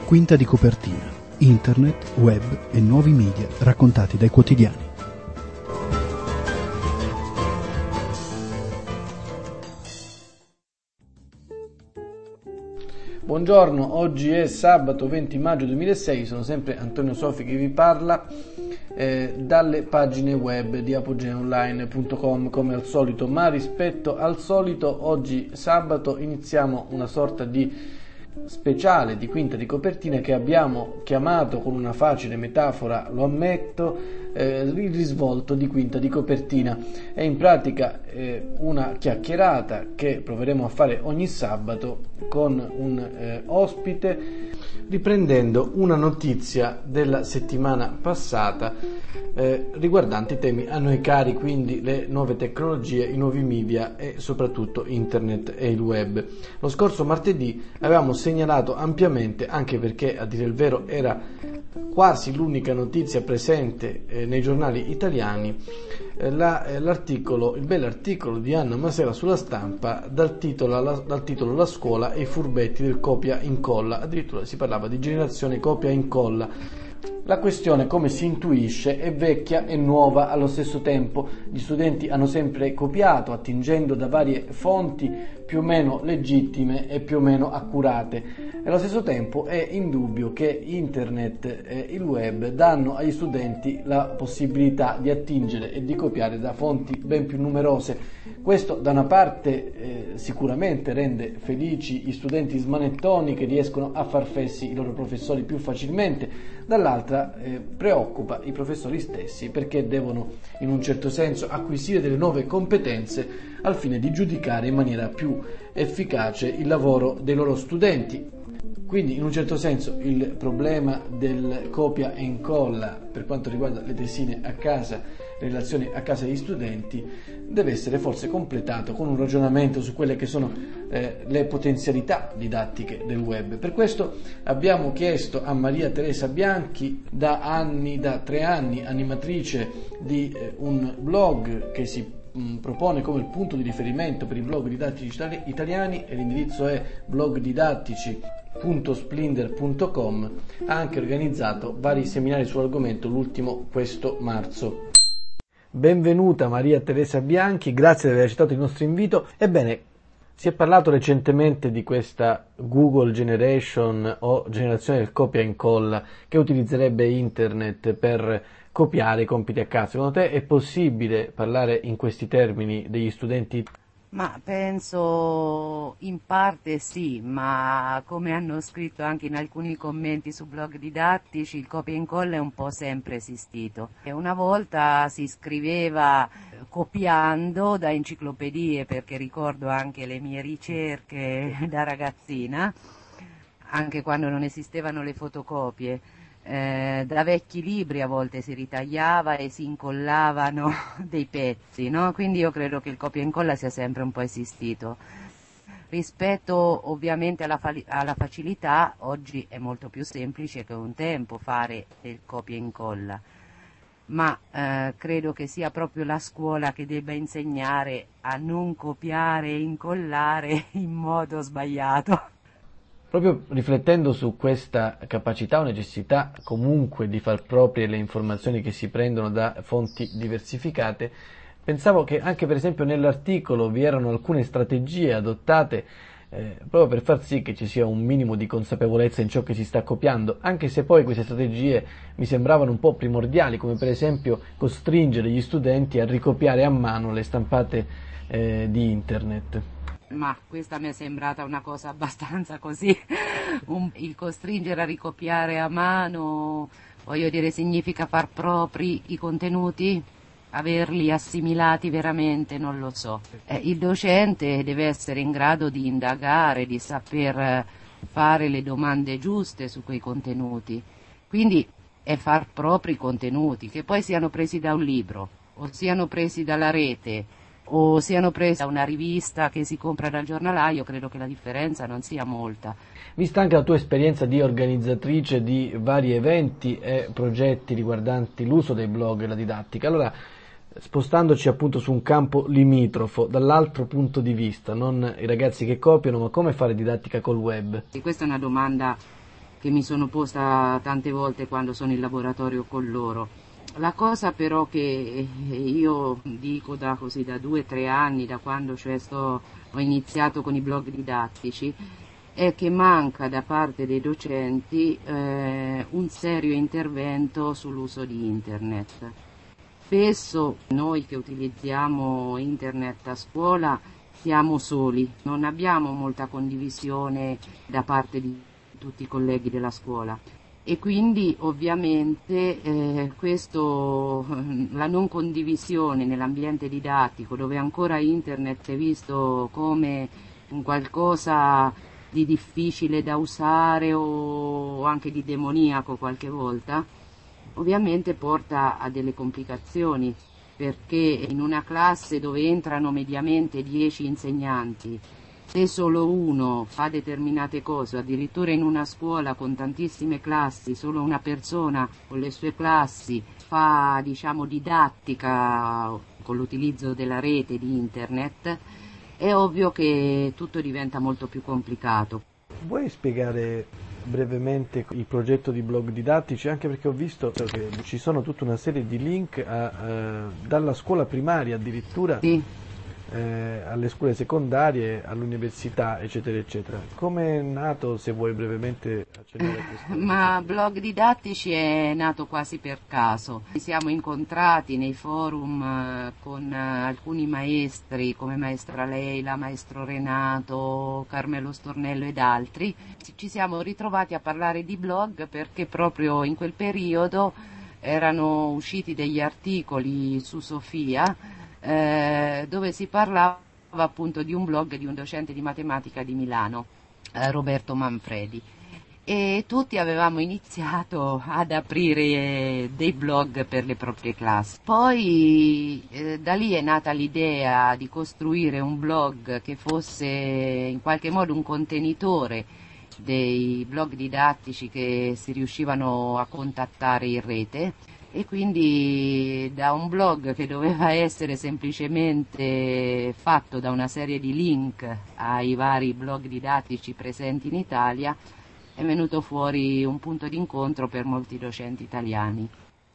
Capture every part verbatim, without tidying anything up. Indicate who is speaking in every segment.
Speaker 1: Quinta di copertina, internet, web e nuovi media raccontati dai quotidiani.
Speaker 2: Buongiorno, oggi è sabato venti maggio duemilasei, sono sempre Antonio Sofi che vi parla eh, dalle pagine web di apogeaonline punto com come al solito, ma rispetto al solito oggi sabato iniziamo una sorta di speciale di quinta di copertina che abbiamo chiamato con una facile metafora, lo ammetto, eh, il risvolto di quinta di copertina. È in pratica eh, una chiacchierata che proveremo a fare ogni sabato con un eh, ospite, riprendendo una notizia della settimana passata eh, riguardante i temi a noi cari, quindi le nuove tecnologie, i nuovi media e soprattutto internet e il web. Lo scorso martedì avevamo segnalato ampiamente, anche perché a dire il vero era quasi l'unica notizia presente eh, nei giornali italiani, eh, la, eh, l'articolo, il bell'articolo di Anna Masera sulla Stampa dal titolo, la, dal titolo La scuola e i furbetti del copia incolla. Addirittura si parlava di generazione copia incolla. La questione, come si intuisce, è vecchia e nuova allo stesso tempo. Gli studenti hanno sempre copiato, attingendo da varie fonti più o meno legittime e più o meno accurate. E allo stesso tempo è indubbio che internet e il web danno agli studenti la possibilità di attingere e di copiare da fonti ben più numerose. Questo da una parte eh, sicuramente rende felici gli studenti smanettoni che riescono a far fessi i loro professori più facilmente, dall'altra eh, preoccupa i professori stessi perché devono in un certo senso acquisire delle nuove competenze al fine di giudicare in maniera più efficace il lavoro dei loro studenti. Quindi in un certo senso il problema del copia e incolla per quanto riguarda le tesine a casa, le relazioni a casa degli studenti, deve essere forse completato con un ragionamento su quelle che sono eh, le potenzialità didattiche del web. Per questo abbiamo chiesto a Maria Teresa Bianchi, da anni, da tre anni, animatrice di eh, un blog che si mh, propone come il punto di riferimento per i blog didattici itali- italiani, e l'indirizzo è blogdidattici punto splinder punto com. Ha anche organizzato vari seminari sull'argomento, l'ultimo questo marzo. Benvenuta Maria Teresa Bianchi, grazie di aver accettato il nostro invito. Ebbene, si è parlato recentemente di questa Google Generation o generazione del copia e incolla che utilizzerebbe internet per copiare i compiti a casa. Secondo te è possibile parlare in questi termini degli studenti?
Speaker 3: Ma penso in parte sì, ma come hanno scritto anche in alcuni commenti su blog didattici, il copia e incolla è un po' sempre esistito. E una volta si scriveva copiando da enciclopedie, perché ricordo anche le mie ricerche da ragazzina, anche quando non esistevano le fotocopie. Eh, da vecchi libri a volte si ritagliava e si incollavano dei pezzi, no? Quindi io credo che il copia e incolla sia sempre un po' esistito. Rispetto ovviamente alla, fa- alla facilità, oggi è molto più semplice che un tempo fare il copia e incolla, ma eh, credo che sia proprio la scuola che debba insegnare a non copiare e incollare in modo sbagliato.
Speaker 2: Proprio riflettendo su questa capacità o necessità comunque di far proprie le informazioni che si prendono da fonti diversificate, pensavo che anche per esempio nell'articolo vi erano alcune strategie adottate eh, proprio per far sì che ci sia un minimo di consapevolezza in ciò che si sta copiando, anche se poi queste strategie mi sembravano un po' primordiali, come per esempio costringere gli studenti a ricopiare a mano le stampate eh, di internet.
Speaker 3: Ma questa mi è sembrata una cosa abbastanza così, un, il costringere a ricopiare a mano, voglio dire, significa far propri i contenuti, averli assimilati veramente, non lo so. Eh, il docente deve essere in grado di indagare, di saper fare le domande giuste su quei contenuti, quindi è far propri i contenuti, che poi siano presi da un libro o siano presi dalla rete o siano presi da una rivista che si compra dal giornalaio, credo che la differenza non sia molta.
Speaker 2: Vista anche la tua esperienza di organizzatrice di vari eventi e progetti riguardanti l'uso dei blog e la didattica, allora spostandoci appunto su un campo limitrofo, dall'altro punto di vista, non i ragazzi che copiano, ma come fare didattica col web?
Speaker 3: E questa è una domanda che mi sono posta tante volte quando sono in laboratorio con loro. La cosa però che io dico da così da due o tre anni, da quando cioè sto, ho iniziato con i blog didattici, è che manca da parte dei docenti eh, un serio intervento sull'uso di internet. Spesso noi che utilizziamo internet a scuola siamo soli, non abbiamo molta condivisione da parte di tutti i colleghi della scuola e quindi ovviamente eh, questo, la non condivisione nell'ambiente didattico, dove ancora internet è visto come un qualcosa di difficile da usare o anche di demoniaco qualche volta, ovviamente porta a delle complicazioni, perché in una classe dove entrano mediamente dieci insegnanti, se solo uno fa determinate cose, addirittura in una scuola con tantissime classi, solo una persona con le sue classi fa, diciamo, didattica con l'utilizzo della rete di internet, è ovvio che tutto diventa molto più complicato.
Speaker 2: Vuoi spiegare brevemente il progetto di blog didattici, anche perché ho visto che ci sono tutta una serie di link a, eh, dalla scuola primaria addirittura
Speaker 3: sì.
Speaker 2: eh, alle scuole secondarie, all'università, eccetera, eccetera. Come è nato, se vuoi brevemente accennare a questo?
Speaker 3: Ma blog didattici è nato quasi per caso. Ci siamo incontrati nei forum eh, con eh, alcuni maestri come maestra Leila, maestro Renato, Carmelo Stornello ed altri. Ci siamo ritrovati a parlare di blog perché proprio in quel periodo erano usciti degli articoli su Sofia eh, dove si parlava appunto di un blog di un docente di matematica di Milano, eh, Roberto Manfredi. E tutti avevamo iniziato ad aprire dei blog per le proprie classi. Poi eh, da lì è nata l'idea di costruire un blog che fosse in qualche modo un contenitore dei blog didattici che si riuscivano a contattare in rete, e quindi da un blog che doveva essere semplicemente fatto da una serie di link ai vari blog didattici presenti in Italia è venuto fuori un punto d'incontro per molti docenti italiani.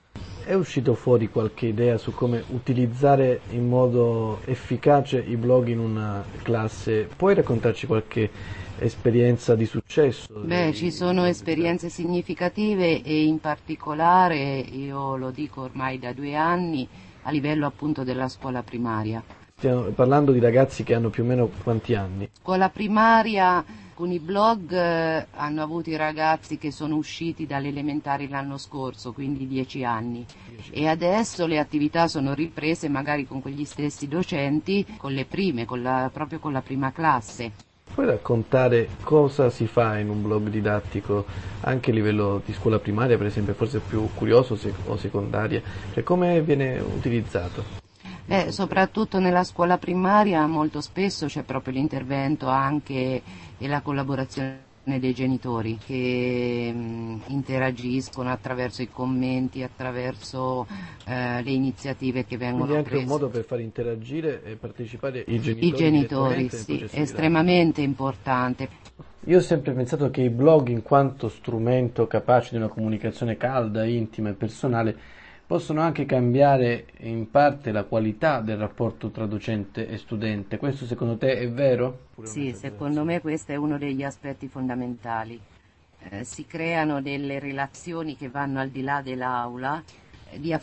Speaker 2: È uscito fuori qualche idea su come utilizzare in modo efficace i blog in una classe? Puoi raccontarci qualche esperienza di successo?
Speaker 3: Beh, ci sono esperienze significative e in particolare, io lo dico ormai da due anni, a livello appunto della scuola primaria.
Speaker 2: Stiamo parlando di ragazzi che hanno più o meno quanti anni?
Speaker 3: Scuola primaria, alcuni blog eh, hanno avuto i ragazzi che sono usciti dalle elementari l'anno scorso, quindi dieci anni, e adesso le attività sono riprese magari con quegli stessi docenti, con le prime, con la, proprio con la prima classe.
Speaker 2: Puoi raccontare cosa si fa in un blog didattico anche a livello di scuola primaria, per esempio, forse più curioso o secondaria, cioè come viene utilizzato?
Speaker 3: Beh, soprattutto nella scuola primaria molto spesso c'è proprio l'intervento anche e la collaborazione dei genitori che mh, interagiscono attraverso i commenti, attraverso eh, le iniziative che vengono
Speaker 2: prese. Quindi anche
Speaker 3: prese.
Speaker 2: un modo per far interagire e partecipare i genitori.
Speaker 3: I genitori, sì, è estremamente importante.
Speaker 2: Io ho sempre pensato che i blog, in quanto strumento capace di una comunicazione calda, intima e personale, possono anche cambiare in parte la qualità del rapporto tra docente e studente. Questo secondo te è vero?
Speaker 3: Sì, secondo me questo è uno degli aspetti fondamentali. Eh, si creano delle relazioni che vanno al di là dell'aula, eh, di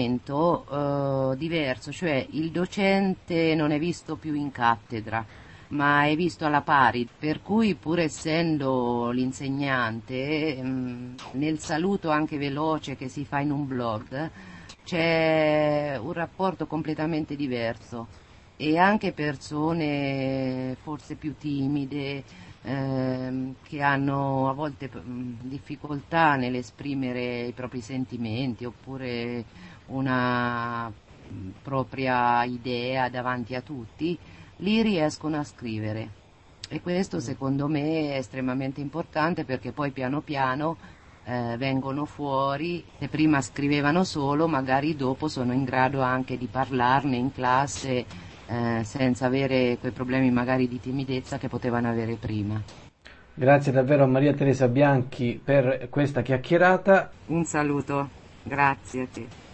Speaker 3: affiatamento eh, diverso, cioè il docente non è visto più in cattedra, ma è visto alla pari, per cui pur essendo l'insegnante, mh, nel saluto anche veloce che si fa in un blog, c'è un rapporto completamente diverso e anche persone forse più timide, ehm, che hanno a volte mh, difficoltà nell'esprimere i propri sentimenti oppure una mh, propria idea davanti a tutti, lì riescono a scrivere, e questo secondo me è estremamente importante perché poi piano piano eh, vengono fuori, se prima scrivevano solo magari dopo sono in grado anche di parlarne in classe eh, senza avere quei problemi magari di timidezza che potevano avere prima.
Speaker 2: Grazie davvero a Maria Teresa Bianchi per questa chiacchierata.
Speaker 3: Un saluto, grazie a te.